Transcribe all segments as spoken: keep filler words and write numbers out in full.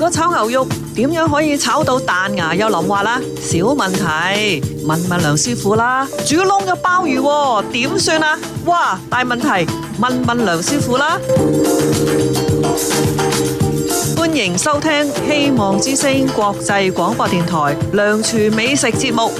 果炒牛肉點樣可以炒到彈牙又腍滑啦？小問題，問問梁師傅啦。煮燶嘅鮑魚點算啊？哇，大問題，問問梁師傅啦。歡迎收聽希望之聲國際廣播電台梁廚美食節目。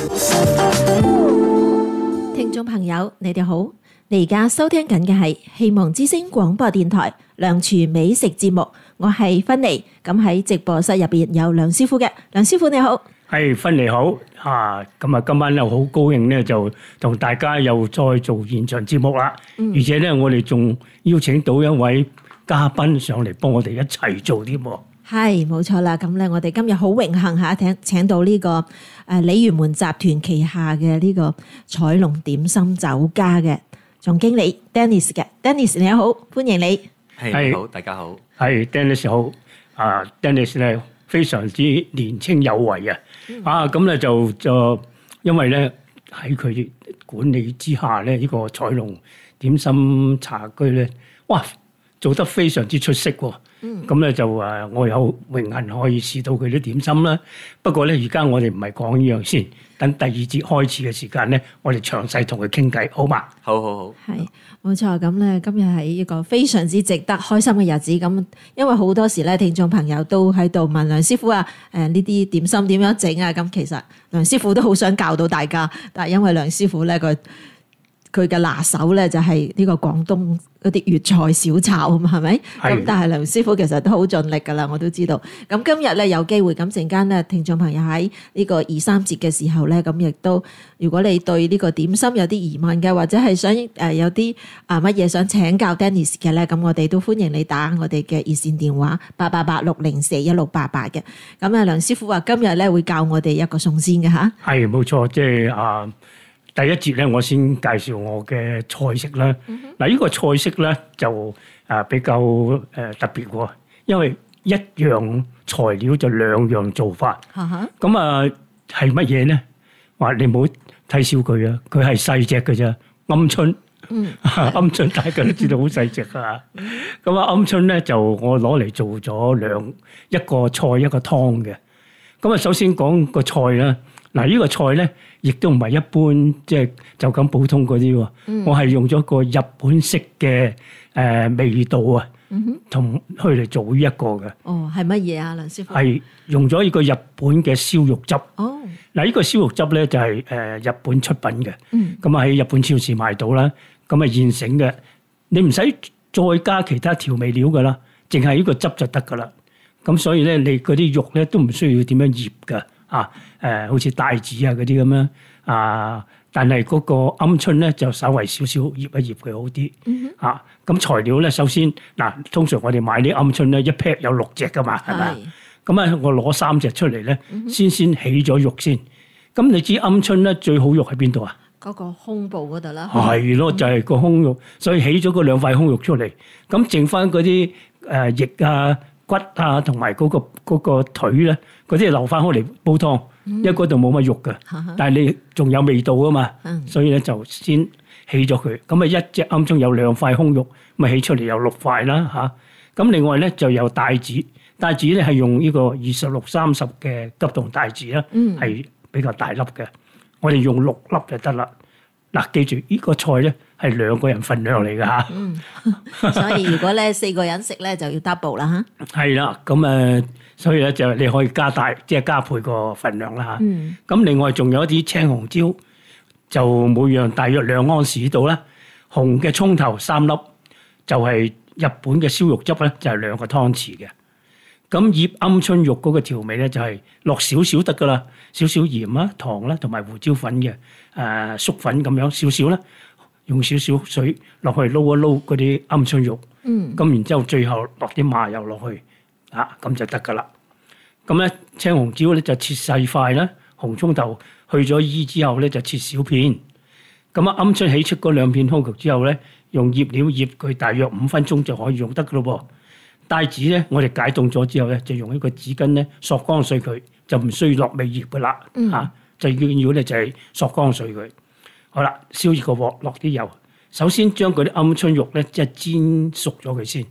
聽眾朋友，你哋好，你而家收聽緊嘅係希望之聲廣播電台梁廚美食節目，我係芬妮。咁喺直播室入邊有梁師傅嘅，梁師傅你好。 係芬妮好啊！咁啊，今晚又好高興咧，就同大家又再做現場節目啦。嗯、而且咧，我哋仲邀請到一位嘉賓上嚟幫我哋一齊做添。 係冇錯啦，咁咧我哋今日好榮幸嚇，請請到呢、這個誒鯉魚門集團旗下嘅呢個彩龍點心酒家嘅總經理 Dennis 嘅 Dennis 你好，歡迎你。 係你好，大家好。 係 Dennis 好啊 ，Dennis 咧非常之年青有為啊！嗯、啊咁咧就就因為咧喺佢管理之下咧，呢、這個彩龍點心茶居咧，哇做得非常之出色喎！咁咧、嗯、就誒，我有榮幸可以試到佢啲點心啦。不過咧，而家我哋唔係講呢樣先，等第二節開始嘅時間咧，我哋詳細同佢傾偈，好嘛？ 好好好。 係冇錯，咁咧今日係一個非常之值得開心嘅日子。咁因為好多時咧，聽眾朋友都喺度問梁師傅啊，誒呢啲點心點樣整啊？咁其實梁師傅都好想教到大家，但係因為梁師傅咧佢佢嘅拿手咧就係呢個廣東嗰啲粵菜小炒啊嘛，係咪？咁是但係梁師傅其實都好盡力㗎啦，我都知道。咁今日咧有機會，咁陣間咧聽眾朋友喺呢個二三節嘅時候咧，咁亦都如果你對呢個點心有啲疑問嘅，或者係想誒有啲啊乜嘢想請教 Dennis 嘅咧，咁我哋都歡迎你打我哋嘅熱線電話八八八六零四一六八八嘅。咁啊，梁師傅話今日咧會教我哋一個餸先嘅嚇。係冇錯，即係啊。第一節咧，我先介紹我嘅菜式啦。嗱、嗯哼，呢個菜式咧就啊比較誒特別喎，因為一樣材料就兩樣做法。咁、嗯、哼啊係乜嘢咧？話你唔好睇小佢啊，佢係細隻嘅啫，鵪鶉。嗯，鵪鶉大家都知道好細隻啊。咁啊、嗯，鵪鶉咧就我攞嚟做咗兩一個菜一個湯嘅。咁啊，首先講個菜啦。嗱，呢個菜咧，亦都唔係一般，即係就咁普通嗰啲喎。嗯、我係用咗個日本式嘅誒、呃、味道啊，同去嚟做呢一個嘅。哦，係乜嘢啊，梁師傅？係用咗呢個日本嘅燒肉汁。哦，嗱，呢個燒肉汁咧就係誒日本出品嘅。嗯，咁啊喺日本超市買到啦。咁啊現成嘅，你唔使再加其他調味料噶啦，淨係呢個汁就得噶啦。咁所以咧，你嗰啲肉咧都唔需要點樣醃噶。啊，誒、呃，好似帶子啊嗰啲咁樣啊，但係嗰個鵪鶉咧就稍為少少醃一醃佢好啲。嗯、哼啊，咁材料咧，首先嗱、啊，通常我哋買啲鵪鶉咧一 pack 有六隻噶嘛，係咪？咁啊，我攞三隻出嚟咧，嗯、哼先先起咗肉先。咁你知鵪鶉咧最好肉喺邊度啊？嗰個胸部嗰度啦。係咯，就係、是、個胸肉，所以起咗嗰兩塊胸肉出嚟，咁剩翻嗰啲誒翼啊、骨啊，同埋嗰個嗰、嗰個腿咧。嗰啲留翻開嚟煲湯，因為嗰度冇乜肉嘅，嗯、但係你仲有味道啊嘛，嗯、所以咧就先起咗佢。咁啊一隻鵪鶉有兩塊胸肉，咪起出嚟有六塊啦嚇。咁、啊、另外咧就有帶子，帶子咧係用呢個二十六三十嘅急凍帶子啦，係、嗯、比較大粒嘅。我哋用六粒就得啦。嗱，記住呢、這個菜咧係兩個人份量嚟㗎嚇。 嗯，所以如果咧四個人食咧就要 double 啦嚇。係啦，咁誒。所以咧就你可以加大，即係加倍個份量啦嚇。咁、嗯、另外仲有一啲青紅椒，就每樣大約兩安士度啦。紅嘅葱頭三粒，就係、是、日本嘅燒肉汁咧，就係兩個湯匙嘅。咁醃鵪鶉肉嗰個調味咧，就係落少少得噶啦，少少鹽啦、糖啦，同埋胡椒粉嘅誒、呃、粟粉咁樣少少啦，用少少水落去撈一撈嗰啲鵪鶉肉。嗯。咁然之後最後落啲麻油落去。啊，咁就得噶啦。咁咧青紅椒咧就切細塊啦，紅葱頭去咗衣之後咧就切小片。咁啊鵪鶉起出嗰兩片胸肉之後咧，用醃料醃佢大約五分鐘就可以用得噶咯噃。帶子咧我哋解凍咗之後咧，就用一個紙巾咧索乾水佢，就唔需要落味醃噶啦。嗯、啊，最緊要咧就係索乾水佢。好啦，燒熱個鑊，落啲油。首先將嗰啲鵪鶉肉咧即係煎熟咗佢先。嗱，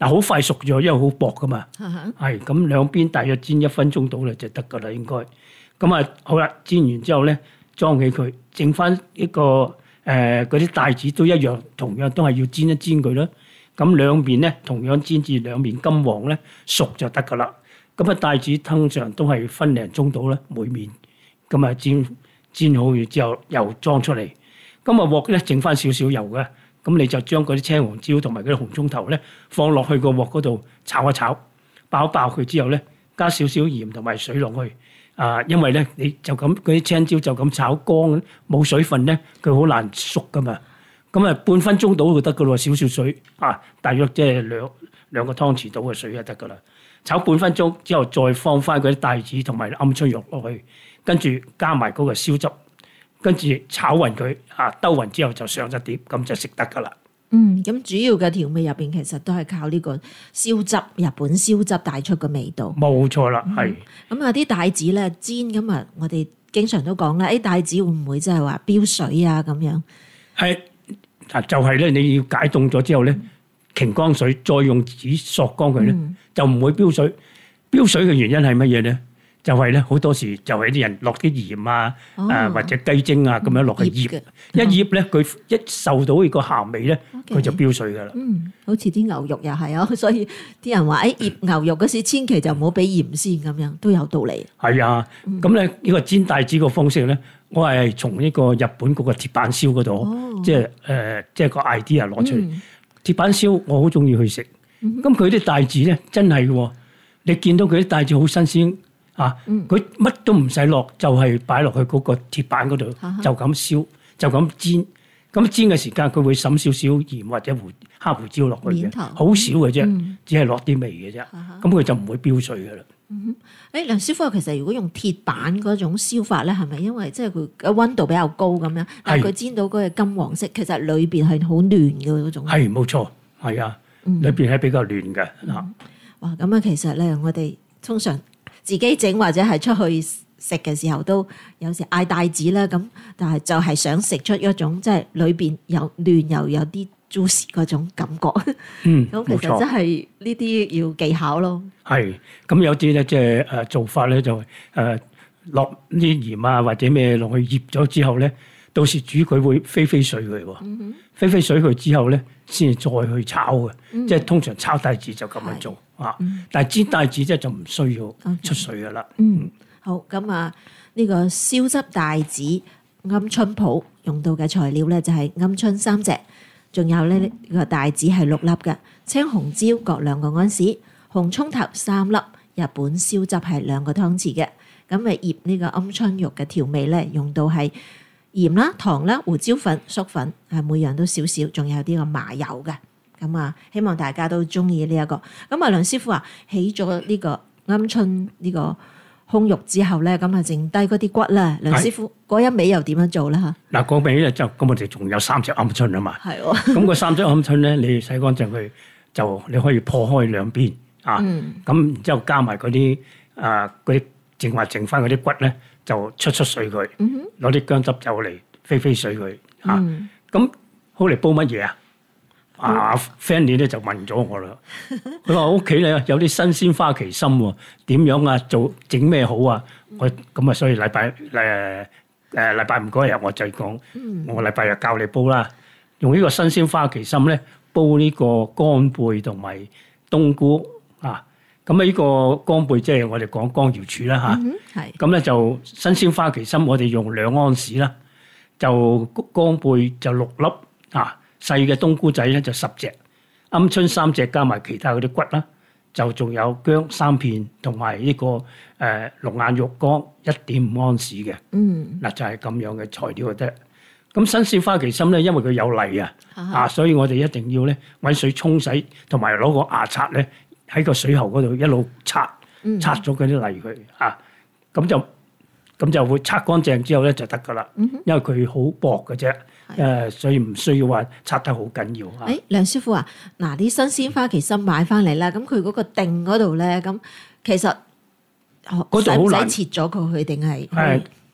嗱好快熟咗，因為好薄噶嘛。 哈哈係咁兩邊大約煎一分鐘到啦就得噶啦，應該。咁啊好啦，煎完之後咧，裝起佢，剩翻一個誒嗰啲帶子都一樣，同樣都係要煎一煎佢啦。咁兩邊咧同樣煎至兩面金黃咧熟就得噶啦。咁啊帶子通常都係分零鐘到啦，每面。咁啊煎煎好完之後又裝出嚟。咁啊鑊咧剩翻少少油嘅。咁你就將嗰啲青黃椒同埋嗰啲紅葱頭咧放落去個鑊嗰度炒一炒，爆一爆佢之後咧，加少少鹽同埋水落去。啊，因為咧你就咁嗰啲青椒就咁炒乾，冇水分咧，佢好難熟噶嘛。咁啊半分鐘到就得噶咯，少少水啊，大約即係兩兩個湯匙到嘅水就得噶啦。炒半分鐘之後再放翻嗰啲帶子同埋鵪鶉肉落去，跟住加埋嗰個燒汁。跟住炒勻佢，啊兜勻之後就上咗碟，咁就食得噶啦。 嗯，咁主要嘅調味入邊其實都係靠呢個燒汁，日本燒汁帶出嘅味道。 冇錯啦，係。 咁啊啲帶子咧煎，咁啊我哋經常都講啦，誒帶子會唔會即係話飆水啊咁樣？ 係啊，就係咧，你要解凍咗之後咧，擎乾水，再用紙索乾佢咧， 嗯就唔會飆水。飆水嘅原因係乜嘢咧？就係咧，好多時就係啲人落啲鹽啊， 哦誒或者雞精啊咁樣落去醃， 醃嘅一醃咧佢一受到呢個鹹味咧， OK 佢就飆水噶啦。 嗯，好似啲牛肉又係啊，所以啲人話誒醃牛肉嗰時千祈就唔好俾鹽先咁樣，都有道理。 係啊，咁咧呢個煎帶子個方式咧，我係從呢個日本嗰個鐵板燒嗰度， 哦即係誒即係個 idea 攞出嚟。 嗯鐵板燒我好中意去食，咁佢啲帶子咧真係喎，你見到佢啲帶子好新鮮。啊！佢乜都唔使落，就係擺落去嗰個鐵板嗰度，就咁燒，就咁煎。咁煎嘅時間，佢會滲少少鹽或者胡黑胡椒落去嘅， 面頭好少嘅啫， 嗯只係落啲味嘅啫。咁佢就唔會飆水嘅啦。 誒梁師傅，其實如果用鐵板嗰種燒法咧，係咪因為即係佢嘅溫度比較高咁樣，但係佢煎到嗰個金黃色，其實裏邊係好暖嘅嗰種。 係冇錯，係啊，裏邊係比較嫩嘅啊。 哇！咁啊，其實咧，我哋通常自己整或者係出去食嘅時候，都有時嗌帶子啦。咁但係就係想食出一種即係裏邊有嫩又有啲 juicy 嗰種感覺。 嗯， 咁其冇錯實真係呢啲要技巧咯。 係咁有啲咧，即係誒做法咧就誒落啲鹽啊或者咩落去醃咗之後咧，到時煮佢會飛飛水佢喎。 嗯飛飛水佢之後咧，先至再去炒嘅。 嗯即係通常炒帶子就咁樣做啊，但係煎帶子即係就唔需要出水噶啦。 嗯，好咁啊，呢個燒汁帶子鵪鶉泡用到嘅材料咧就係鵪鶉三隻，仲有咧呢個帶子係六粒嘅，青紅椒各兩個安士，紅葱頭三粒，日本燒汁係兩個湯匙嘅。咁啊醃呢個鵪鶉肉嘅調味咧，用到係鹽啦、糖啦、胡椒粉、粟粉，係每樣都少少，仲有啲個麻油嘅。咁啊，希望大家都中意呢一個。咁啊，梁師傅啊，起咗呢個鵪鶉呢個胸肉之後咧，咁啊剩低嗰啲骨啦。梁師傅嗰一味又點樣做咧？嚇嗱，嗰味咧就咁，我哋仲有三隻鵪鶉啊嘛。 係喎， 咁個三隻鵪鶉咧，你洗乾淨佢，就你可以破開兩邊啊。咁然之後加埋嗰啲啊嗰啲剩話剩翻嗰啲骨咧，就出出水佢，攞啲薑汁就嚟飛飛水佢啊。咁好嚟煲乜嘢啊？啊 Fanny 咧就問咗我啦，佢話我屋企咧有啲新鮮花旗參喎，點樣啊？做整咩好啊？我咁啊，所以禮拜誒誒禮拜五嗰日我就講，我禮拜日教你煲啦。用呢個新鮮花旗參咧煲呢個乾貝同埋冬菇啊。咁啊，呢個乾貝即係我哋講乾瑤柱啦嚇。 係咁咧就新鮮花旗參，我哋用兩安士啦，就乾貝就六粒啊。細嘅冬菇仔咧就十隻，鵪鶉三隻加埋其他嗰啲骨啦，就仲有薑三片，同埋呢個誒龍眼肉乾一點五安士嘅。 嗯， 嗱就係咁樣嘅材料就得。咁新鮮花旗參咧，因為佢有泥啊，啊，所以我哋一定要咧揾水沖洗，同埋攞個牙刷咧喺個水喉嗰度一路刷，刷咗嗰啲泥佢啊，咁就咁就會刷乾淨之後咧就得噶啦。因為佢好薄嘅啫。誒，所以唔需要話拆得好緊要啊！ 誒，梁師傅啊，嗱啲新鮮花旗參買翻嚟啦，咁佢嗰個定嗰度咧，咁其實嗰度好難使唔使切咗佢去定係？ 誒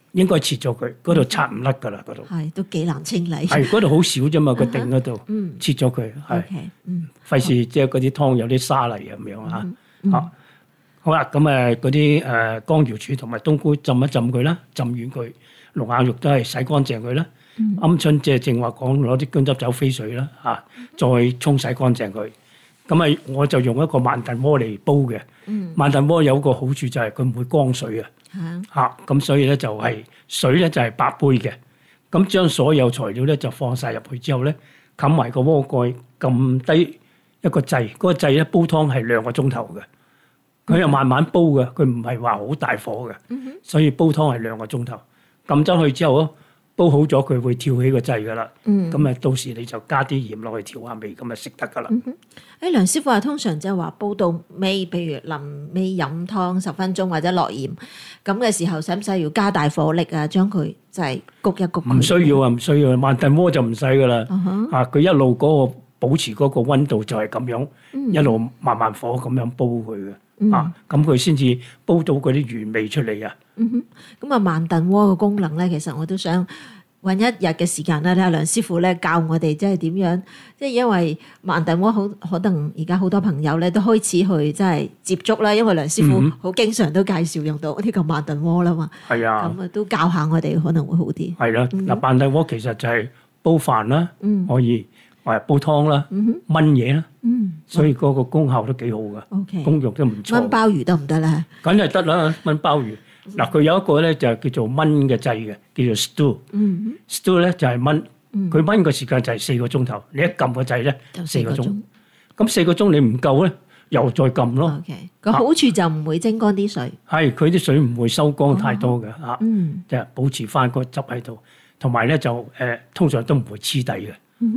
應該切咗佢，嗰度拆唔甩㗎啦，嗰度係都幾難清理。 係嗰度好少啫嘛，個頂嗰度， 嗯切咗佢係， OK，嗯， 費事即係嗰啲湯有啲沙泥咁樣嚇嗯嚇。好啦，咁誒嗰啲誒乾瑤柱同埋冬菇浸一浸佢啦，浸軟佢，龍眼肉都係洗乾淨佢啦。鵪鶉即係正話講攞啲薑汁走飛水啦嚇，再沖洗乾淨佢。咁啊，我就用一個慢燉鍋嚟煲嘅。慢燉鍋有個好處就係佢唔會乾水啊。嚇，咁所以咧就係水咧就係八杯嘅。咁將所有材料咧就放晒入去之後咧，冚埋個鍋蓋，撳低一個掣，嗰個掣咧煲湯係兩個鐘頭嘅。佢又慢慢煲嘅，佢唔係話好大火嘅，所以煲湯係兩個鐘頭。撳咗去之後咯，煲好咗佢會跳起個掣噶啦。咁啊，到時你就加啲鹽落去調下味，咁啊食得噶啦。 誒梁師傅話通常就係話煲到尾，譬如臨尾飲湯十分鐘或者落鹽咁嘅時候，使唔使要加大火力啊？將佢就係焗一焗佢。 唔需要啊，唔需要啊，慢燉鍋就唔使噶啦。啊，佢一路嗰個保持嗰個溫度就係咁樣，一路慢慢火咁樣煲佢嘅。啊，咁佢先至煲到嗰啲原味出嚟啊！ 咁啊，慢燉鍋嘅功能咧，其實我都想揾一日嘅時間咧，睇下梁師傅咧教我哋即係點樣，即係因為慢燉鍋好可能而家好多朋友咧都開始去即係接觸啦，因為梁師傅好經常都介紹用到呢個慢燉鍋啦嘛。係啊，咁啊都教下我哋可能會好啲。係啦， 嗱，慢燉鍋其實就係煲飯啦，可以。或者煲湯啦，燜嘢啦，所以嗰個功效都幾好噶，功用都唔錯。 燜鮑魚得唔得咧？ 梗係得啦，燜鮑魚。嗱，佢有一個咧就叫做燜嘅掣嘅，叫做 stew。stew 咧就係燜，佢燜嘅時間就係四個鐘頭。你一撳個掣咧，四個鐘。咁四個鐘你唔夠咧，又再撳咯。 個好處就唔會蒸乾啲水。 係，佢啲水唔會收乾太多嘅嚇，即係保持翻個汁喺度。同埋咧就誒，通常都唔會黐底嘅。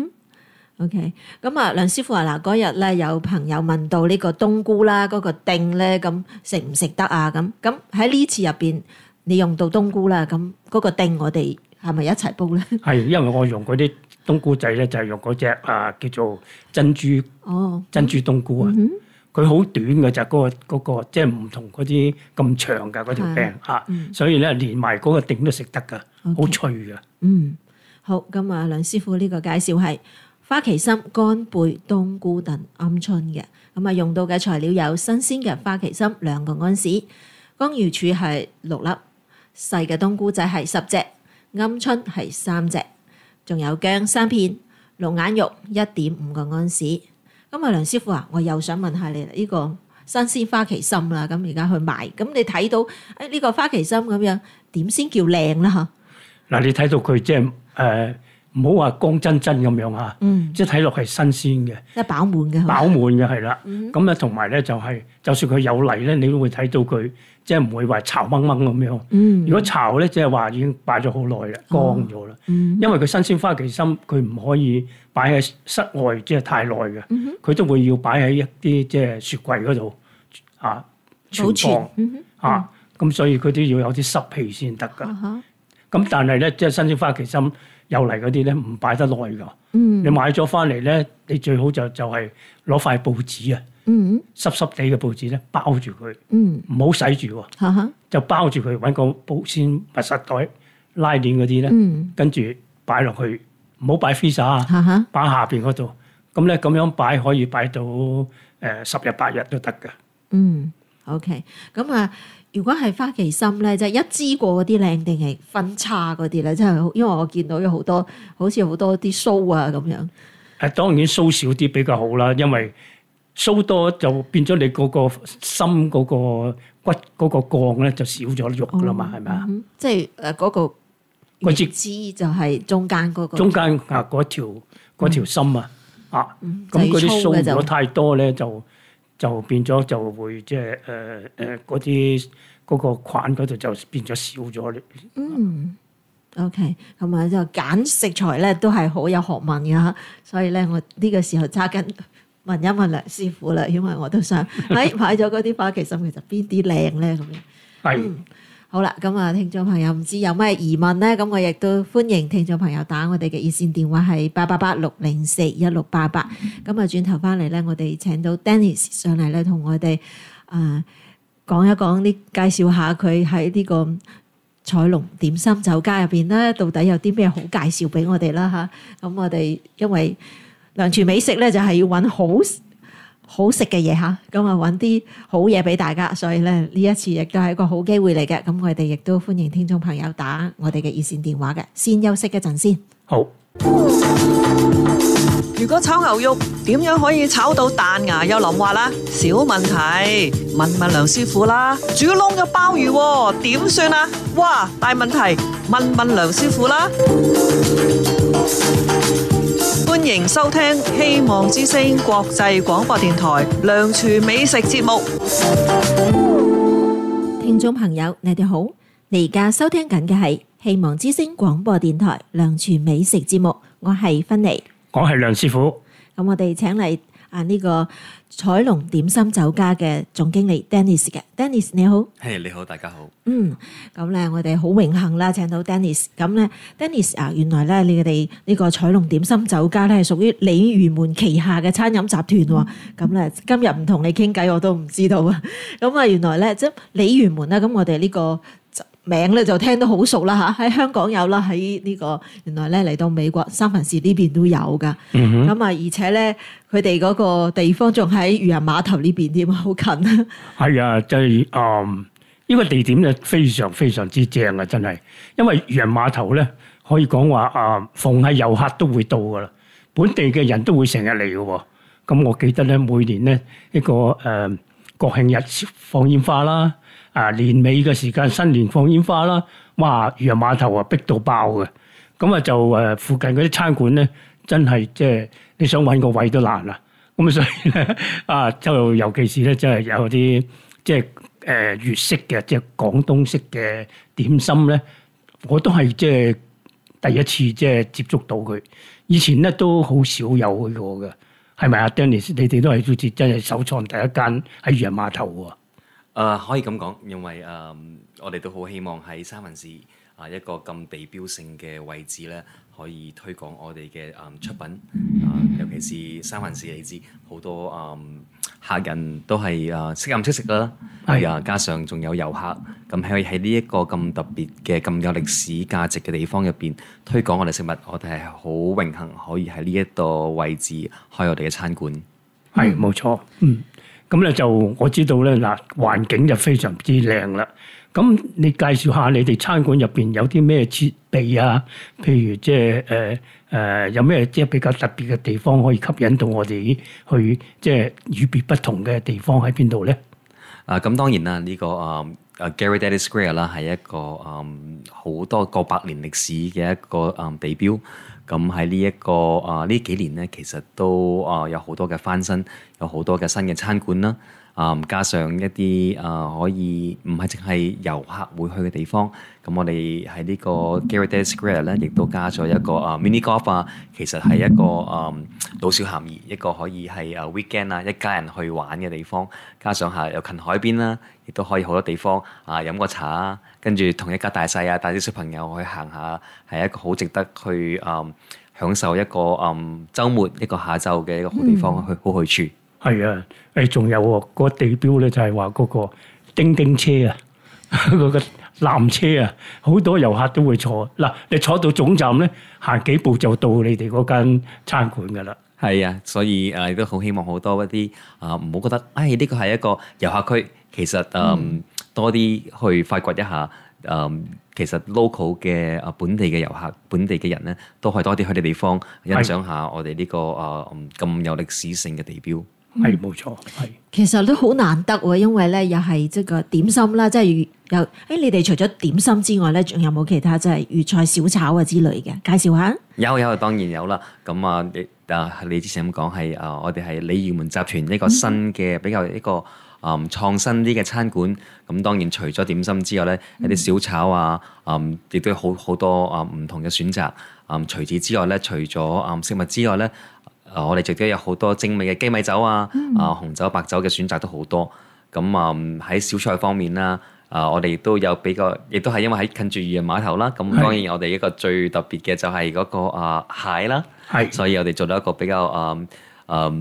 OK，咁啊，梁師傅話嗱，嗰日咧有朋友問到呢個冬菇啦，嗰個丁咧，咁食唔食得啊？咁咁喺呢次入邊，你用到冬菇啦，咁嗰個丁我哋係咪一齊煲咧？係， 因為我用嗰啲冬菇仔咧，就係用嗰隻啊叫做珍珠哦，珍珠冬菇啊，佢好短嘅就嗰個嗰個，即係唔同嗰啲咁長嘅嗰條柄嚇，所以咧連埋嗰個丁都食得噶，好脆嘅。嗯， 好，咁啊，梁師傅呢個介紹係花旗參、乾貝、冬菇燉鵪鶉嘅，咁啊用到嘅材料有新鮮嘅花旗參兩個安士，乾瑤柱係六粒，細嘅冬菇仔係十隻，鵪鶉係三隻，仲有薑三片，龍眼肉一點五個安士。咁啊，梁師傅啊，我又想問下你呢個新鮮花旗參啦，咁而家去賣，咁你睇到誒呢個花旗參咁樣點先叫靚啦？嚇， 嗱，你睇到佢即係誒。唔好話光真真咁樣嚇，嗯、即係睇落係新鮮嘅， 即係飽滿嘅， 飽滿嘅係啦。咁咧同埋咧就係、是，就算佢有泥咧，你都會睇到佢即係唔會話巢掹掹咁樣。嗯、如果巢咧，即係話已經擺咗好耐啦，乾咗啦。哦嗯、因為佢新鮮花旗參，佢唔可以擺喺室外，即係太耐嘅。佢、嗯、都會要擺喺一啲即係雪櫃嗰度啊存放啊。咁所以佢都要有啲濕氣先得㗎。咁、嗯嗯、但係咧，即係新鮮花旗參。有嚟嗰啲咧唔擺得耐㗎，嗯、你買咗翻嚟咧，你最好就就係攞塊報紙啊，嗯、濕濕地嘅報紙咧包住佢，唔好、嗯、洗住喎，哈哈就包住佢，揾個保鮮密實袋拉鏈嗰啲咧，嗯、跟住擺落去，唔好擺 freezer 啊，擺下邊嗰度，咁咧咁樣擺可以擺到誒十日八日都得㗎。 嗯 OK，咁啊。如果係花旗參咧，即係一支過嗰啲靚定係分叉嗰啲咧？即係因為我見到有好多好似好多啲鬚啊咁樣。 誒當然鬚少啲比較好啦，因為鬚多就變咗你嗰個參嗰個骨嗰個鋼咧就少咗肉㗎啦嘛，係咪啊？ 即係誒嗰個嗰支枝就係中間嗰個。 中間啊嗰條嗰條參啊啊，咁嗰啲鬚如果太多咧就。就變咗就會即係誒誒嗰啲嗰個款嗰度就變咗少咗。 嗯 ，OK，咁啊就揀食材咧都係好有學問嘅嚇，所以咧我呢個時候揸緊問一問梁師傅啦，因為我都想喺買咗嗰啲花旗參，其實邊啲靚咧咁樣。係。嗯好啦，咁啊，聽眾朋友唔知有咩疑問咧，咁我亦都歡迎聽眾朋友打我哋嘅熱線電話係八八八六零四一六八八。咁啊，轉頭翻嚟咧，我哋請到 Dennis 上嚟咧，同我哋啊講一講啲介紹下佢喺呢個彩龍點心酒家入邊咧，到底有啲咩好介紹俾我哋啦嚇？咁我哋因為梁廚美食咧，就係要揾好好食嘅嘢嚇，咁啊揾啲好嘢俾大家，所以咧呢一次亦都係一個好機會嚟嘅。咁我哋亦都歡迎聽眾朋友打我哋嘅熱線電話嘅。先休息一陣先。 好。 如果炒牛肉點樣可以炒到彈牙又腍滑啦？小問題，問問梁師傅啦。煮燶嘅鮑魚點算啊？哇，大問題，問問梁師傅啦。歡迎收聽希望之聲國際廣播電台梁廚美食節目。 聽眾朋友，你哋好，你而家收聽緊嘅係希望之聲廣播電台梁廚美食節目，我係芬妮， 我係梁師傅。 咁我哋請嚟啊呢個彩龍點心酒家嘅總經理 Dennis 嘅 Dennis 你好。 係、hey, 你好，大家好。 嗯，咁咧我哋好榮幸啦，請到 Dennis。咁咧 Dennis 啊，原來咧你哋呢個彩龍點心酒家咧係屬於鯉魚門旗下嘅餐飲集團喎。咁咧、嗯、今日唔同你傾偈我都唔知道啊。咁啊原來咧即係鯉魚門啦，咁我哋呢個名咧就聽得好熟啦嚇，喺香港有啦，喺呢個原來咧嚟到美國三藩市呢邊都有噶。咁啊、嗯哼，而且咧佢哋嗰個地方仲喺漁人碼頭呢邊添，好近啊。係啊，就係誒呢個地點咧非常非常之正啊，真係。因為漁人碼頭咧可以講話誒，逢係遊客都會到噶啦，本地嘅人都會成日嚟嘅喎。咁我記得咧每年咧一個誒、呃、國慶日放煙花啦。啊！年尾嘅時間，新年放煙花啦，哇！漁人碼頭啊，逼到爆嘅，咁啊就誒附近嗰啲餐館咧，真係即係你想揾個位都難啦。咁所以咧啊，就尤其是咧，即係有啲即係誒粵式嘅，即係廣東式嘅點心咧，我都係即係第一次即係接觸到佢。以前咧都好少有去過嘅，係咪啊 Dennis？你哋都係好似真係首創第一間喺漁人碼頭喎。 誒、呃、可以咁講，因為誒、呃、我哋都好希望喺三藩市啊、呃、一個咁地標性嘅位置咧，可以推廣我哋嘅誒出品啊、呃，尤其是三藩市你知好多誒、呃、客人都係誒識飲識食啦，係啊，加上仲有遊客，咁喺喺呢一個咁特別嘅咁有歷史價值嘅地方入邊推廣我哋食物，我哋係好榮幸可以喺呢一個位置開我哋嘅餐館。 係冇錯，嗯。咁咧就我知道咧嗱，環境就非常之靚啦。咁你介紹下你哋餐館入邊有啲咩設備啊？譬如即係誒誒有咩即係比較特別嘅地方可以吸引到我哋去即係與別不同嘅地方喺邊度咧？ 啊，咁當然啦，呢、這個啊啊 Gary Daddy Square 啦，係一個啊好多個百年歷史嘅一個啊地標。咁喺呢一個啊呢幾年咧，其實都啊有好多嘅翻新，有好多嘅新嘅餐館啦。啊，加上一啲啊可以唔係淨係遊客會去嘅地方。咁我哋喺呢個 Gary Daddy Square 咧，亦都加咗一個啊 mini golf 啊，其實係一個啊老少咸宜，一個可以係啊 weekend 啊一家人去玩嘅地方。加上係又近海邊啦，亦都可以好多地方啊飲個茶啊，跟住同一家大細啊帶啲小朋友去行下，係一個好值得去啊享受一個啊週末一個下晝嘅一個好地方去好去處。 係啊，誒仲有喎，個地標咧就係話嗰個叮叮車啊，嗰個纜車啊，好多遊客都會坐。嗱，你坐到總站咧，行幾步就到你哋嗰間餐館噶啦。 係啊，所以誒亦都好希望好多一啲啊唔好覺得，誒呢個係一個遊客區，其實誒、嗯、多啲去發掘一下，誒、嗯、其實 local 嘅啊本地嘅遊客、本地嘅人咧，都可以多啲去啲地方欣賞下我哋呢、這個誒咁有歷史性嘅地標。 係冇錯，係其實都好難得喎，因為咧又係即個點心啦，即係有誒，你哋除咗點心之外咧，仲有冇其他即係粵菜小炒啊之類嘅介紹下？ 有有當然有啦，咁啊你啊你之前咁講係啊，我哋係鯉魚門集團一個新嘅比較一個啊創新啲嘅餐館，咁當然除咗點心之外咧，一啲小炒啊，啊亦都有好好多啊唔同嘅選擇。啊除此之外咧，除咗啊食物之外咧。啊！我哋亦都有好多精美嘅雞米酒啊，嗯、啊紅酒、白酒嘅選擇都好多。咁啊喺小菜方面啦，啊我哋亦都有比較，亦都係因為喺近住漁人碼頭啦。咁當然我哋一個最特別嘅就係嗰個啊蟹啦。係是，所以我哋做到一個比較啊啊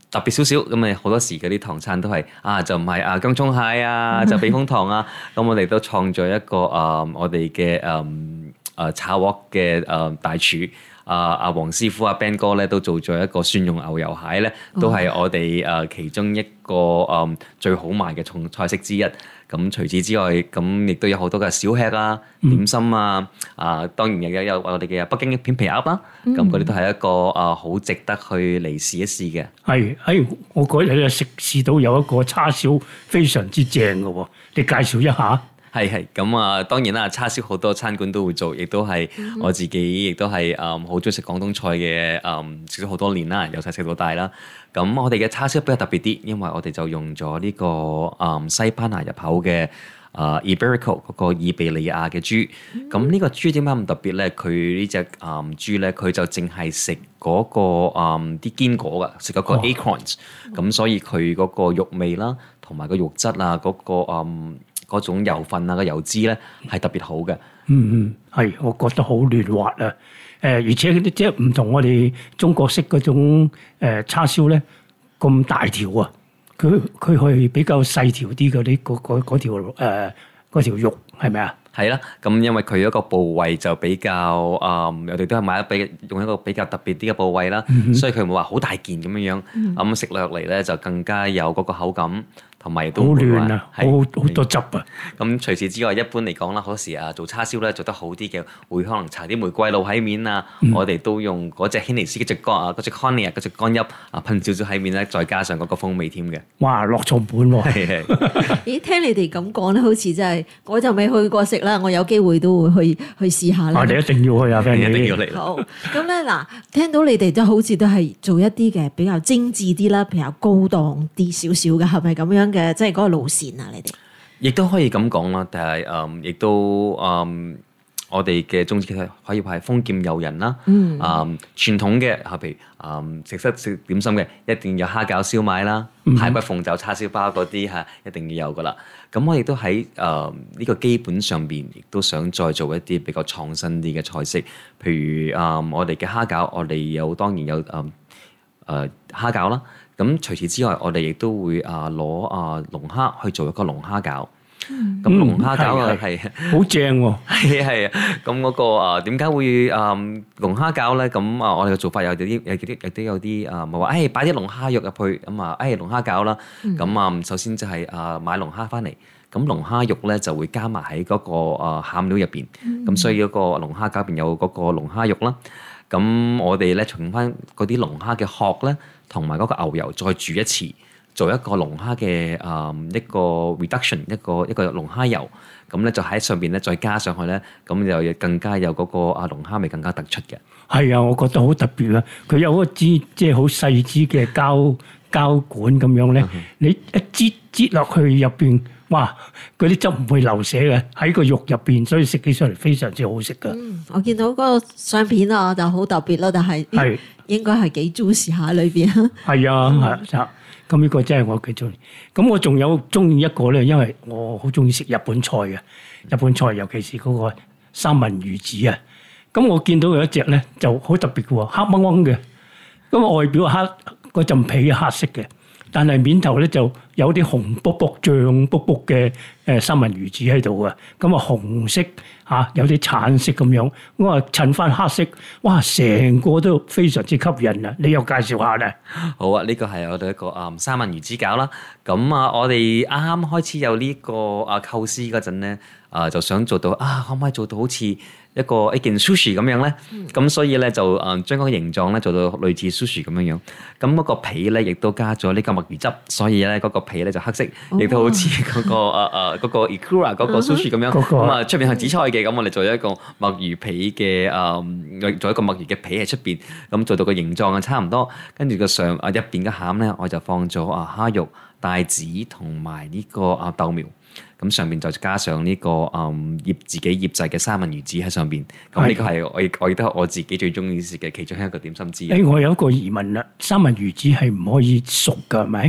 特別少少咁誒，好多時嗰啲唐餐都係啊，就唔係啊薑葱蟹啊，就避風塘啊。咁我哋都創造一個啊、呃，我哋嘅誒誒炒鍋嘅誒大廚啊，阿黃師傅阿 Ben 哥咧都做咗一個蒜蓉牛油蟹咧，都係我哋誒、呃、其中一個誒、呃、最好賣嘅重菜式之一。咁除此之外，咁亦都有好多嘅小吃啊、點心啊，啊當然又有有我哋嘅北京片皮鴨啦，咁嗰啲都係一個啊好值得去嚟試一試嘅。 係，喺我嗰日食試到有一個叉燒非常之正嘅喎，你介紹一下。 係係咁啊！當然啦，叉燒好多餐館都會做，亦都係我自己，亦都係誒好中意食廣東菜嘅誒，食咗好多年啦，由細食到大啦。咁我哋嘅叉燒比較特別啲，因為我哋就用咗呢、這個誒、嗯、西班牙入口嘅誒、呃、Iberico 嗰個伊比利亞嘅豬。咁呢、嗯、個豬點解咁特別咧？佢呢隻誒豬咧，佢就淨係食嗰個啲、嗯、堅果㗎，食嗰個 acorns。咁、哦、所以佢嗰個肉味啦，同埋個肉質啊，嗰、那個、嗯嗰種油分啊，個油脂咧係特別好嘅。 嗯嗯，係，我覺得好嫩滑啊！誒、呃，而且啲即係唔同我哋中國式嗰種、呃、叉燒咧咁大條啊，佢佢係比較細條啲嗰啲嗰嗰條誒嗰條肉係咪啊？ 係啦，咁因為佢一個部位就比較誒、嗯，我哋都係買一比用一個比較特別啲嘅部位啦，嗯、所以佢冇話好大件咁樣樣，咁食落嚟咧就更加有嗰個口感。同埋都好嫩啊，好好是多汁啊！ 咁除此之外，一般嚟講啦，好多時啊做叉燒咧做得好啲嘅，會可能搽啲玫瑰露喺面啊。嗯、我哋都用嗰隻軒尼詩嘅隻乾啊，嗰隻 cognac 嗰隻乾邑啊，噴少少喺面咧，再加上嗰個風味添嘅。 哇！落重本喎、啊！ 咦？聽你哋咁講咧，好似真係我就未去過食啦。我有機會都會去去試下啦。 我哋一定要去啊！ 你一定要嚟。 好咁咧，嗱，聽到你哋都好似都係做一啲嘅比較精緻啲啦，比較高檔啲少少嘅，係咪咁樣？嘅即係嗰個路線啊，你哋亦都可以咁講啦，但係誒，亦都誒，我哋嘅宗旨可以話係豐儉由人啦。嗯，誒傳統嘅，譬如誒食得食點心嘅，一定要有蝦餃燒賣啦，排骨鳳爪叉燒包嗰啲嚇，一定要有噶啦。咁我亦都喺誒呢個基本上邊，亦都想再做一啲比較創新啲嘅菜式，譬如誒我哋嘅蝦餃，我哋有當然有誒誒蝦餃啦。咁除此之外，我哋亦都會啊攞啊龍蝦去做一個龍蝦餃。咁、嗯、龍蝦餃啊係好正喎。 係啊係啊。咁嗰個啊點解會啊龍蝦餃咧？咁啊我哋嘅做法有啲有啲有啲有啲啊，唔係話誒擺啲龍蝦肉入去咁啊誒龍蝦餃啦。咁啊、嗯、首先就係啊買龍蝦翻嚟，咁龍蝦肉咧就會加埋喺嗰個啊餡料入邊。咁、嗯、所以嗰個龍蝦餃入邊有嗰個龍蝦肉啦。咁我哋咧從翻嗰啲龍蝦嘅殼咧，同埋嗰個牛油再煮一次，做一個龍蝦嘅誒一個 reduction， 一個一個龍蝦油，咁咧就喺上邊咧再加上去咧，咁就更加有嗰個啊龍蝦味更加突出嘅。係啊，我覺得好特別啊！佢有嗰支即係好細支嘅膠膠管咁樣咧，嗯、你一擠擠落去入邊。哇！嗰啲汁唔會流瀉嘅，喺個肉入邊，所以食起上嚟非常之好食噶。 嗯，我見到嗰個相片啊，就好特別咯，但係係應該係幾 juicy 下裏邊。係啊，係啊，咁呢個真係我幾中意。咁我仲有中意一個咧，因為我好中意食日本菜嘅，日本菜尤其是嗰個三文魚子啊。咁我見到有一隻咧就好特別嘅喎，黑掹掹嘅，咁外表黑，嗰陣皮係黑色嘅。但係面頭咧就有啲紅卜卜、醬卜卜嘅誒三文魚子喺度啊！咁啊紅色嚇，有啲橙色咁樣，我話襯翻黑色，哇！成個都非常之吸引啊！你又介紹下咧？ 好啊，呢個係我哋一個啊三文魚子餃啦。咁啊，我哋啱啱開始有呢個啊構思嗰陣咧，啊就想做到啊，可唔可以做到好似一個一件 sushi 咁樣咧？咁、嗯、所以咧就啊將嗰個形狀咧做到類似 sushi 咁樣樣。咁嗰個皮咧亦都加咗呢個墨魚汁，所以咧嗰個皮咧就黑色，亦都好似嗰個啊啊嗰個 ikura 嗰個 sushi 咁樣。咁啊出邊係紫菜嘅，咁我哋做一個墨魚皮嘅啊，做一個墨魚嘅皮喺出邊，咁做到個形狀啊差唔多。跟住個上啊入邊嘅餡咧，我就放咗啊蝦肉、帶子同埋呢個啊豆苗。咁上面就加上呢、這個嗯醃自己醃製嘅三文魚子喺上邊，咁呢個係我我亦都係我自己最中意食嘅其中一個點心之一。 誒，我有一個疑問啦，三文魚子係唔可以熟㗎，係咪？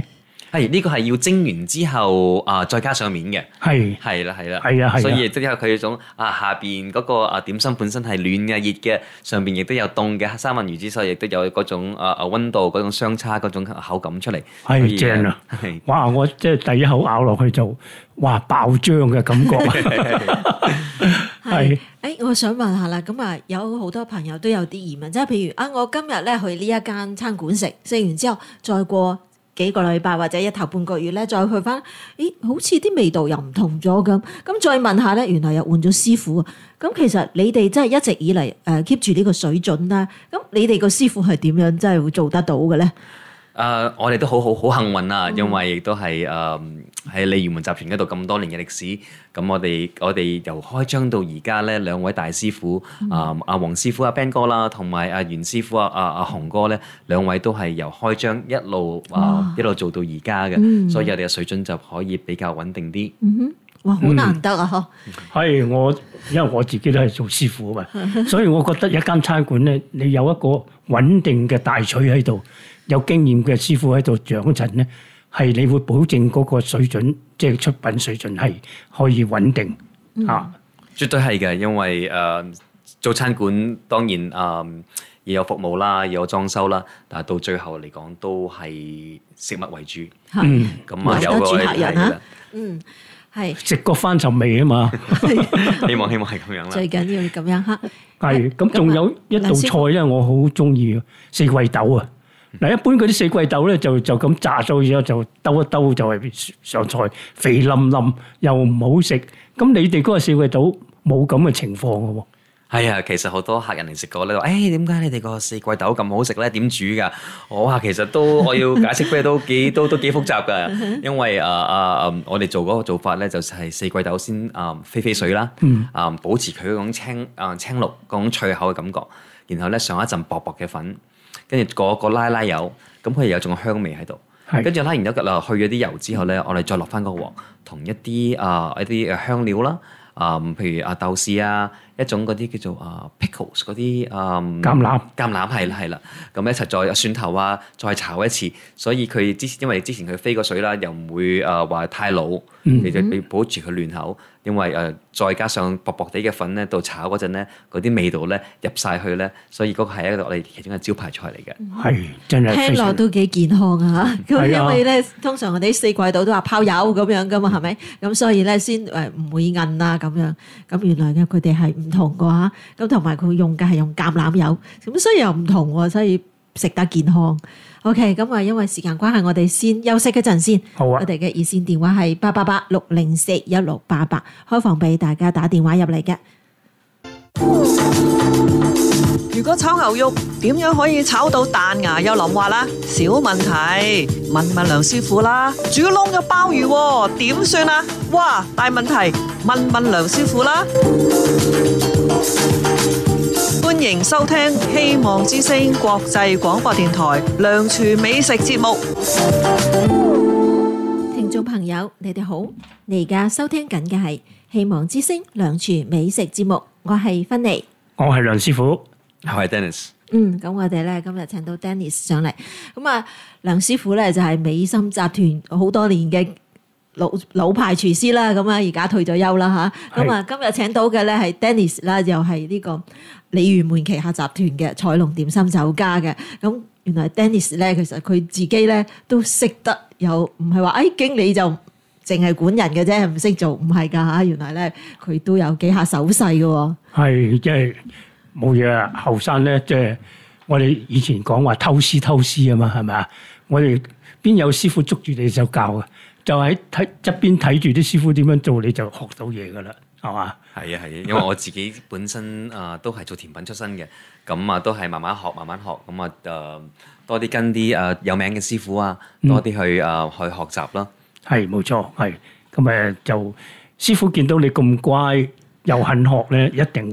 係呢個係要蒸完之後啊，再加上面嘅。 係係啦係啦。 係啊係啊。 所以亦都有佢嗰種啊，下邊嗰個啊點心本身係暖嘅熱嘅，上邊亦都有凍嘅三文魚之所以亦都有嗰種啊啊溫度嗰種相差嗰種口感出嚟。 係正啊！哇！我即係第一口咬落去就哇爆漿嘅感覺。 係，誒，我想問下啦，咁啊，有好多朋友都有啲疑問，即係譬如啊，我今日咧去呢一間餐館食，食完之後再過幾個禮拜或者一頭半個月咧，再去翻，咦，好似啲味道又唔同咗咁，咁再問下咧，原來又換咗師傅啊，咁其實你哋真係一直以嚟誒 keep 住呢個水準啦，咁你哋個師傅係點樣真係會做得到嘅咧？ 誒、uh, 我哋都好好好幸運啊，因為亦都係誒喺鯉魚門集團嗰度咁多年嘅歷史，咁我哋我哋由開張到而家咧，兩位大師傅啊阿黃師傅阿 Ben 哥啦，同埋阿袁師傅阿阿阿雄哥咧，兩位都係由開張一路啊一路做到而家嘅，嗯、所以我哋嘅水準就可以比較穩定啲。 嗯哼，哇，好難得啊！嗬、 嗯，係我因為我自己都係做師傅啊嘛，所以我覺得一間餐館咧，你有一個穩定嘅大廚喺度。有經驗嘅師傅喺度掌陣咧，係你會保證嗰個水準，即係出品水準係可以穩定、嗯、啊！ 絕對係嘅，因為誒、呃、做餐館當然誒、呃、要有服務啦，要有裝修啦，但係到最後嚟講都係食物為主。 嗯， 咁啊有個係啦， 嗯係食個翻尋味啊嘛！ 希望希望係咁樣啦。 最緊要咁樣嚇。 係咁，仲有一道菜咧，我好中意四季豆啊！嗱，一般嗰啲四季豆咧就就咁炸咗之後就兜一兜就係上菜，肥冧冧又唔好食。咁你哋嗰個四季豆冇咁嘅情況嘅喎？ 係啊，其實好多客人嚟食過咧，話誒點解你哋個四季豆咁好食咧？點煮㗎？我話其實都我要解釋俾你都幾都都幾複雜㗎，因為啊啊我哋做嗰個做法咧就係四季豆先啊飛飛水啦，啊保持佢嗰種青啊青綠嗰種脆口嘅感覺，然後咧上一陣薄薄嘅粉。跟住個個拉拉油，咁佢有種香味喺度。跟住拉完咗啦，去咗啲油之後咧，我哋再落翻個鑊，同一啲啊、呃、一啲誒香料啦，啊、呃、譬如啊豆豉啊，一種嗰啲叫做啊 pickles 嗰啲啊橄欖， 橄欖係啦係啦，咁一齊再有蒜頭啊，再炒一次，所以佢之因為之前佢飛過水啦，又唔會誒話太老，你就俾保持佢嫩口。因為誒、呃、再加上薄薄地嘅粉咧，到炒嗰陣咧，嗰啲味道咧入晒去咧，所以嗰個係一個我哋其中嘅招牌菜嚟嘅。 係真係聽落都幾健康啊！咁因為咧，通常我哋四季豆都話泡油咁樣噶嘛，係咪？咁所以咧先誒唔會韌啊咁樣。咁原來嘅佢哋係唔同嘅話，咁同埋佢用嘅係用橄欖油，咁所以又唔同喎，所以食得健康。OK，咁啊，因為時間關係，我哋先休息一陣先。 好啊。 我哋嘅熱線電話係八八八六零四一六八八，開放俾大家打電話入嚟嘅。 如果炒牛肉點樣可以炒到彈牙又腍滑啦？小問題，問問梁師傅啦。煮燶嘅鮑魚點算啊？哇，大問題，問問梁師傅啦。歡迎收聽希望之聲國際廣播電台梁廚美食節目。 聽眾朋友，你哋好，你而家收聽緊嘅係希望之聲梁廚美食節目，我係芬妮， 我係梁師傅， 我係 Dennis。 嗯，咁我哋咧今日請到 Dennis 上嚟，咁啊梁師傅咧就係美心集團好多年嘅老老牌廚師啦，咁啊而家退咗休啦吓，咁啊今日請到嘅咧係 Dennis 啦，又係呢個鯉魚門旗下集團嘅彩龍點心酒家嘅。咁原來 Dennis 咧其實佢自己咧都識得有，唔係話誒經理就淨係管人嘅啫，唔識做，唔係噶吓，原來咧佢都有幾下手勢嘅。 係即係冇嘢啊！後生咧即係我哋以前講話偷師偷師啊嘛，係咪啊？我哋邊有師傅捉住你就教啊？就喺睇側邊睇住啲師傅點樣做，你就學到嘢噶啦，係嘛？ 係啊係啊，因為我自己本身啊、呃、都係做甜品出身嘅，咁啊都係慢慢學慢慢學，咁啊誒多啲跟啲誒有名嘅師傅啊，多啲去誒、呃、去學習啦。 係冇錯，係咁誒就師傅見到你咁乖又肯學咧，一定會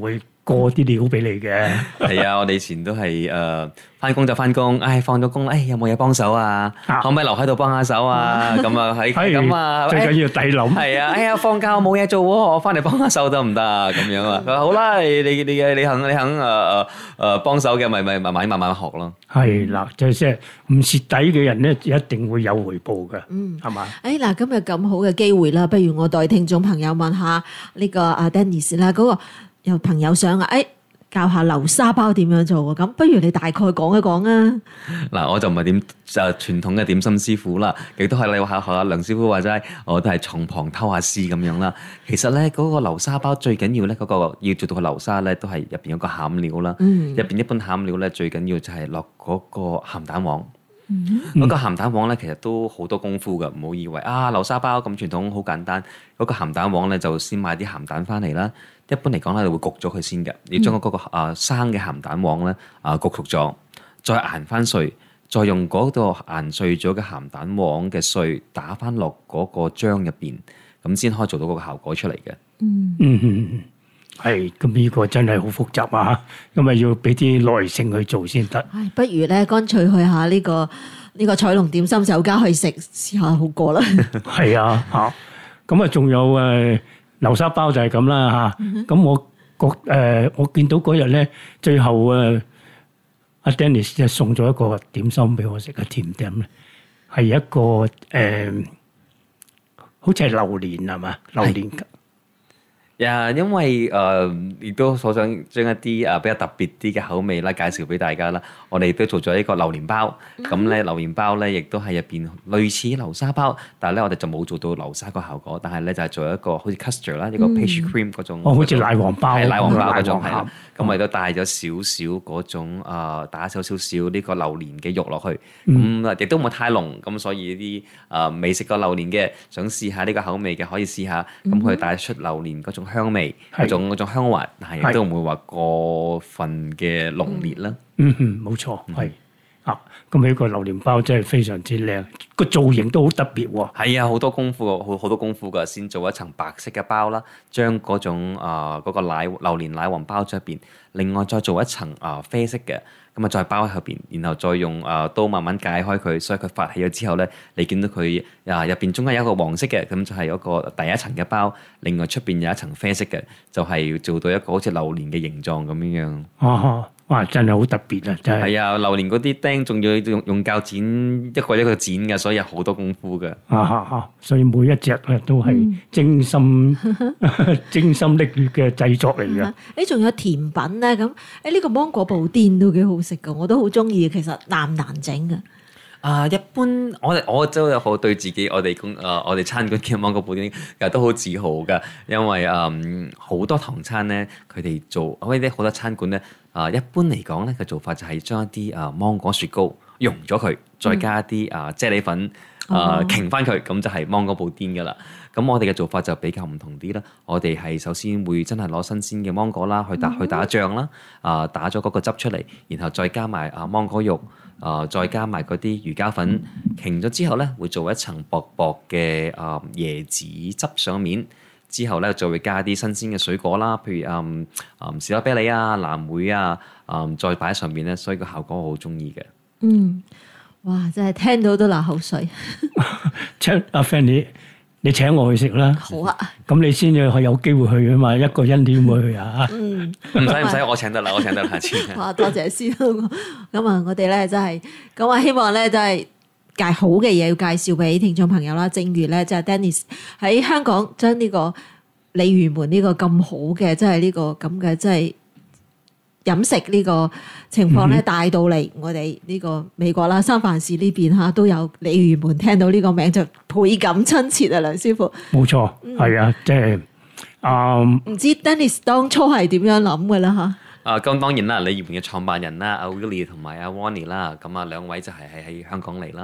過啲料俾你嘅。 係啊，我哋以前都係誒翻工就翻工，唉放咗工啦，唉有冇嘢幫手啊？ 啊可唔可以留喺度幫下手啊？咁啊係係咁啊， 最緊要抵諗。 係啊，哎呀放假我冇嘢做喎，我翻嚟幫下手得唔得啊？咁樣啊，佢話好啦，你你你你肯你肯誒誒誒幫手嘅，咪咪慢慢慢慢學咯。 係啦，就即係唔蝕底嘅人咧，一定會有回報嘅，係嘛？ 誒嗱，今日咁好嘅機會啦，不如我代聽眾朋友問下呢個阿 Dennis 啦，嗰個有朋友想啊，誒教下流沙包點樣做喎？咁不如你大概講一講啊。 嗱，我就唔係點就傳統嘅點心師傅啦，亦都係你學下梁師傅或者我都係從旁偷下師咁樣啦。其實咧嗰個流沙包最緊要咧，嗰個要做到個流沙咧，都係入邊有個餡料啦。 嗯入邊一般餡料咧，最緊要就係落嗰個鹹蛋黃。嗰個鹹蛋黃咧，其實都好多功夫㗎，唔好以為啊流沙包咁傳統好簡單。嗰個鹹蛋黃咧，就先買啲鹹蛋翻嚟啦。一般嚟講咧，你會焗咗佢先嘅，要將嗰個啊生嘅鹹蛋黃咧啊焗熟咗，再研翻碎，再用嗰個研碎咗嘅鹹蛋黃嘅碎打翻落嗰個漿入邊，咁先可以做到嗰個效果出嚟嘅。 嗯嗯，係咁呢個真係好複雜啊！咁啊要俾啲耐性去做先得。 唉，不如咧乾脆去下呢個呢個彩龍點心酒家去食試下好過啦。 係啊，嚇咁啊，仲有誒流沙包就係咁啦嚇。咁我覺誒我見到嗰日咧，最後誒阿 Dennis 就送咗一個點心俾我食嘅甜點咧，係一個誒好似係榴蓮係嘛？榴蓮呀，因為誒亦都所想將一啲誒比較特別啲嘅口味啦，介紹俾大家啦。我哋都做咗一個榴蓮包，咁咧榴蓮包咧亦都係入邊類似流沙包，但係咧我哋就冇做到流沙個效果，但係咧就係做一個好似 custard 啦，一個 pastry cream 嗰種， 哦，好似奶黃包， 係奶黃包嗰種奶黃係啦。咁我哋都帶咗少少嗰種誒打少少少呢個榴蓮嘅肉落去，咁啊亦都冇太濃，咁所以啲誒未食過榴蓮嘅想試下呢個口味嘅可以試下，咁佢帶出榴蓮嗰種香味，嗰種嗰種香滑，但係亦都唔會話過分嘅濃烈啦。 嗯嗯，冇錯，係啊。咁呢個榴蓮包真係非常之靚，個造型都好特別喎。 係啊，好多功夫，好好多功夫㗎。先做一層白色嘅包啦，將嗰種啊嗰個奶榴蓮奶黃包咗入邊，另外再做一層啊啡色嘅，咁啊再包喺後邊，然後再用啊刀慢慢解開佢，所以佢發起咗之後咧，你見到佢啊入邊中間有一個黃色嘅，咁就係有一個第一層嘅包，另外出邊有一層啡色嘅，就係要做到一個好似榴蓮嘅形狀咁樣樣。 啊，哇！真係好特別啊，真係。 係啊，榴蓮嗰啲釘仲要用用鉸剪一個一個剪嘅，所以有好多功夫嘅。 啊啊啊！所以每一隻咧都係精心、精心瀝血嘅製作嚟嘅。 誒，仲有甜品咧，咁誒呢個芒果布甸都幾好食噶，我都好中意。其實難唔難整㗎？ 啊，一般我哋我都有好對自己，我哋公啊，我哋餐館嘅芒果布丁，其實都好自豪㗎。因為嗯好多唐餐咧，佢哋做，我哋啲好多餐館咧，啊一般嚟講咧嘅做法就係將一啲啊芒果雪糕溶咗佢，再加一啲啊啫喱粉啊傾翻佢，咁就係芒果布丁㗎啦。咁我哋嘅做法就比較唔同啲啦。我哋係首先會真係攞新鮮嘅芒果啦，去打去打醬啦，啊打咗嗰個汁出嚟，然後再加埋啊芒果肉。啊、呃，再加埋嗰啲魚膠粉，傾咗之後咧，會做一層薄薄嘅啊、呃、椰子汁上面。之後咧，就會加啲新鮮嘅水果啦，譬如嗯啊士多啤梨啊、藍莓啊，啊、呃、再擺喺上面咧，所以個效果我好中意嘅。 嗯，哇！真係聽到都流口水。 請阿 Fanny，你請我去食啦。 好啊。 咁你先至係有機會去啊嘛，一個人點會去啊？ 嗯， 唔使唔使，我請得啦，我請得啦，先。 哇！多謝先。咁啊，我哋咧真係咁啊，希望咧真係介好嘅嘢要介紹俾聽眾朋友啦。正如咧，即係 Dennis 喺香港將呢個鯉魚門呢個咁好嘅，即係呢個咁嘅，即係飲食呢個情況咧，帶到嚟我哋呢個美國啦，三藩市呢邊嚇都有鯉魚門，聽到呢個名就倍感親切啊，梁師傅。 冇錯，係啊，即係啊， 唔知 Dennis 當初係點樣諗嘅啦嚇？ 啊，咁當然啦，鯉魚門嘅創辦人啦，阿 Willie 同埋阿 Wonnie 啦，咁啊兩位就係係喺香港嚟啦。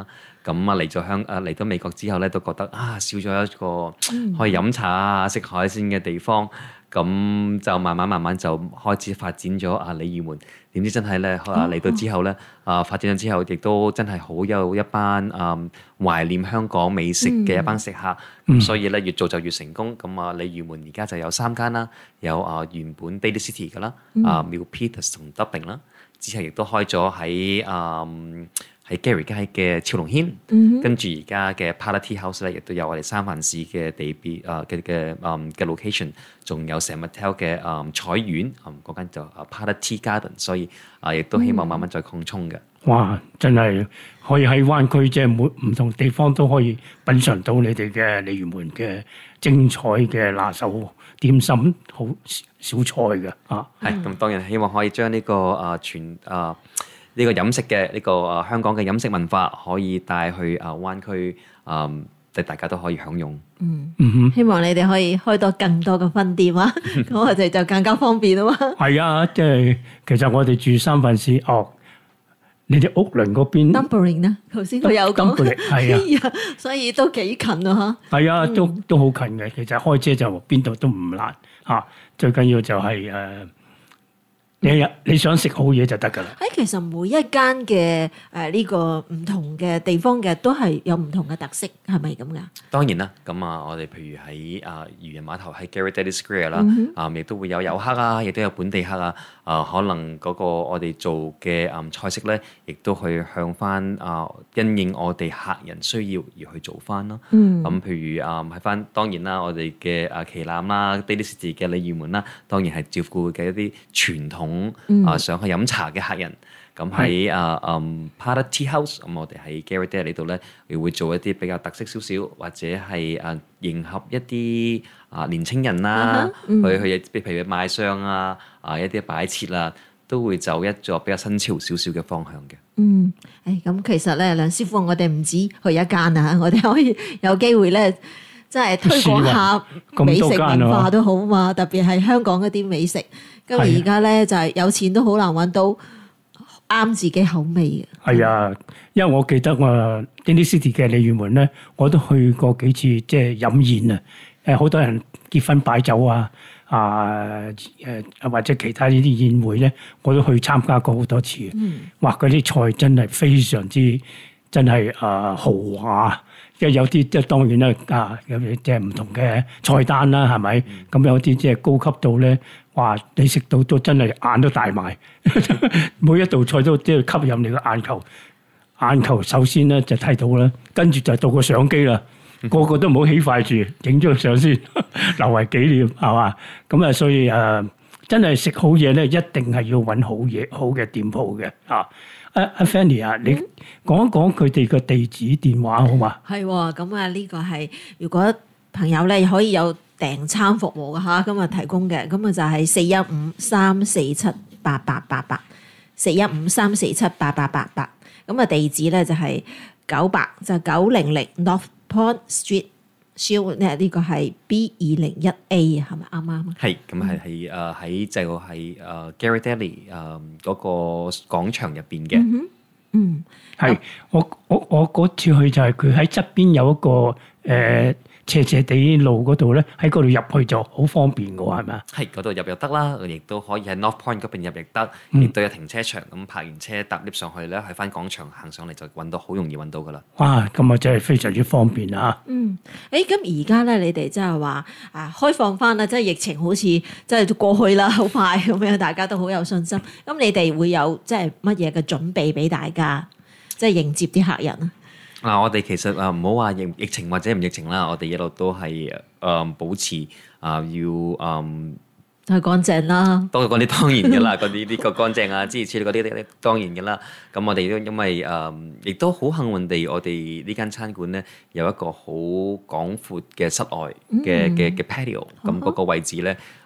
咁啊嚟咗香啊嚟到美國之後咧，都覺得啊少咗一個可以飲茶啊、食海鮮嘅地方。咁就慢慢慢慢就開始發展咗啊鯉魚門。點知真係咧啊嚟到之後咧啊發展咗之後，亦都真係好有一班啊懷念香港美食嘅一班食客。咁、 嗯、 所以咧越做就越成功。咁啊鯉魚門而家就有三間啦，有啊原本 Daly City 嘅啦，啊 Milpitas 同 Dubbing 啦，之後亦都開咗喺啊。喺 Gary 街嘅潮龍軒，嗯、跟住而家嘅 Pada Tea House 咧，亦都有我哋三藩市嘅地別啊嘅嘅嗯嘅 location，仲有 San Mateo 嘅嗯彩苑，嗯嗰間就啊 Pada Tea Garden，所以啊亦都希望慢慢再擴充嘅。 哇！真係可以喺灣區即係每唔同地方都可以品嚐到你哋嘅鯉魚門嘅精彩嘅拿手點心，好小菜嘅啊。 係咁，當然希望可以將呢、這個啊全啊。呢個飲食嘅呢、這個啊香港嘅飲食文化可以帶去啊灣區啊，即、嗯、大家都可以享用。 嗯嗯，希望你哋可以開多更多嘅分店啊，咁我哋就更加方便啊嘛。係啊，即係其實我哋住三藩市哦，你哋屋鄰嗰邊 Dublin 咧，頭先佢有講， 係啊， 所以都幾近啊嚇。 係啊，都都好近嘅。其實開車就邊度都唔難嚇，最緊要就係、是、誒。呃你你想食好嘢就得㗎啦。 誒，其實每一間嘅誒呢個唔同嘅地方嘅都係有唔同嘅特色，係咪咁㗎？ 當然啦，咁啊，我哋譬如喺啊漁人碼頭喺 Gary Daddy Square 啦，啊亦都會有遊客啊，亦都有本地客啊。啊，可能嗰個我哋做嘅啊菜式咧，亦都去向翻啊因應我哋客人需要而去做翻咯。咁、嗯、譬如啊喺翻當然啦，我哋嘅啊旗艦啦 Daly City 嘅鯉魚門啦，當然係照顧嘅一啲傳統。嗯、啊，想去飲茶嘅客人，咁喺啊嗯 Pada Tea House，咁我哋喺 Gary Daddy 呢度咧，亦會做一啲比較特色少少，或者係啊迎合一啲啊年青人啦，去、uh huh, 去譬如賣相啊，啊一啲擺設啊，都會走一座比較新潮少少嘅方向嘅。 嗯，誒咁其實咧，梁師傅，我哋唔止去一間啊，我哋可以有機會咧。即係推廣下美食文化都好嘛，特別係香港嗰啲美食。咁而家咧就係有錢都好難揾到啱自己口味嘅。係啊，因為我記得我 Daly City 嘅鯉魚門咧，我都去過幾次，即係飲宴啊。誒，好多人結婚擺酒啊，啊誒或者其他呢啲宴會咧，我都去參加過好多次。嗯，哇！嗰啲菜真係非常之真係啊豪華。即係有啲即係當然啦，啊有啲即係唔同嘅菜單啦，係咪？咁、嗯、有啲即係高級到咧，哇！你食到都真係眼都大埋，每一道菜都即係吸引你個眼球。眼球首先咧就睇到啦，跟住就到個相機啦，個個都唔好起快住，影咗個相先，留為紀念係嘛？咁啊，所以誒、呃、真係食好嘢咧，一定係要揾好嘢、好嘅店鋪嘅啊！阿阿 Fanny 啊，你講一講佢哋個地址電話好嘛？ 係喎，咁啊呢個係如果朋友咧可以有訂餐服務嘅嚇，咁啊提供嘅，咁啊就係四一五三四七八八八八，四一五三四七八八八八，咁啊地址咧就係九百就九零零 North Pont Street。Shield 咧呢個係 B 二零一 A 係咪啱啱啊？係， 咁係係誒喺就係誒 Gary Daddy 誒嗰個廣場入邊嘅。 嗯， 係我我我嗰次去就係佢喺側邊有一個誒。呃斜斜地路嗰度咧，喺嗰度入去就好方便嘅喎，係咪啊？ 係嗰度入又得啦，亦都可以喺 North Point 嗰邊入亦得，亦都有停車場。咁泊完車搭 lift 上去咧，去翻廣場行上嚟就揾到，好容易揾到噶啦。 哇！咁啊真係非常之方便啊！ 嗯，誒咁而家咧，你哋即係話啊開放翻啦，即係疫情好似即係過去啦，好快咁樣，大家都好有信心。咁你哋會有即係乜嘢嘅準備俾大家，即係迎接啲客人啊？ 嗱、啊，我哋其實啊，唔好話疫疫情或者唔疫情啦，我哋一路都係誒、呃、保持啊、呃，要誒。呃係乾淨啦， 多嗰啲當然嘅啦，嗰啲呢個乾淨啊，諸如此類嗰啲啲當然嘅啦。咁我哋都因為誒，亦、呃、都好幸運地，我哋呢間餐館咧有一個好廣闊嘅室外嘅嘅嘅 patio。咁嗰個位置咧，啊、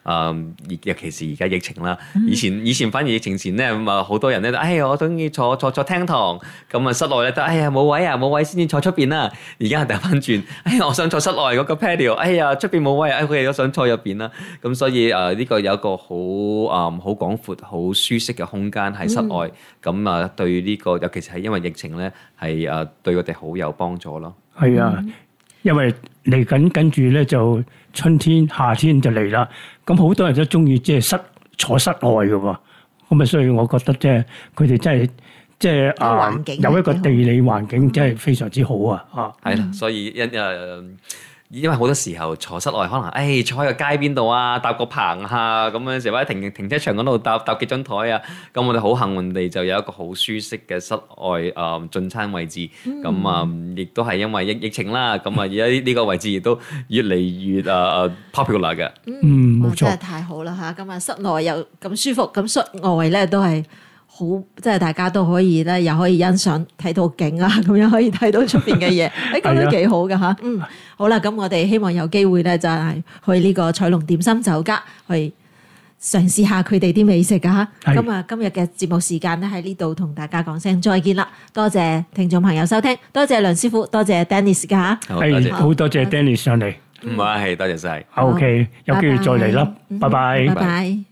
誒，尤其是而家疫情啦。以前以前反而疫情前咧，咁啊好多人咧，哎我中意坐坐坐廳堂，咁啊室內咧都哎呀冇位啊冇位先至坐出邊啦。而家掉翻轉，哎我想坐室內嗰個 patio， 哎呀出邊冇位，哎佢哋都想坐入邊啦。咁所以誒呢個有一個好誒好廣闊、好舒適嘅空間喺室外，咁啊對呢個尤其是係因為疫情咧，係誒對我哋好有幫助咯。 係啊，因為嚟緊跟住咧就春天、夏天就嚟啦。咁好多人都中意即係室坐室外嘅喎。咁啊，所以我覺得即係佢哋真係即係啊有一個地理環境真係非常之好啊！啊， 係啦，所以因誒。因為好多時候坐室外可能，誒、哎、坐喺個街邊度啊，搭個棚下咁樣，時或者停停車場嗰度搭搭幾張台啊，咁我哋好幸運地就有一個好舒適嘅室外誒、呃、進餐位置，咁啊亦都係因為疫疫情啦，咁啊而家呢個位置亦都越嚟越誒誒、uh, popular 嘅。 嗯，冇錯， 真係太好啦嚇！咁啊，室內又咁舒服，咁室外咧都係。好，即係大家都可以咧，又可以欣賞睇到景啊，咁樣可以睇到出邊嘅嘢，誒咁都幾好㗎嚇。嗯，好啦，咁我哋希望有機會咧，就係去呢個彩龍點心酒家去嘗試下佢哋啲美食㗎嚇。咁啊，今日嘅節目時間咧喺呢度同大家講聲再見啦，多謝聽眾朋友收聽，多謝梁師傅，多謝 Dennis 㗎嚇。 係好多謝 Dennis 上嚟。 唔該，係多謝晒。 OK，有機會再嚟啦，拜拜。 拜拜。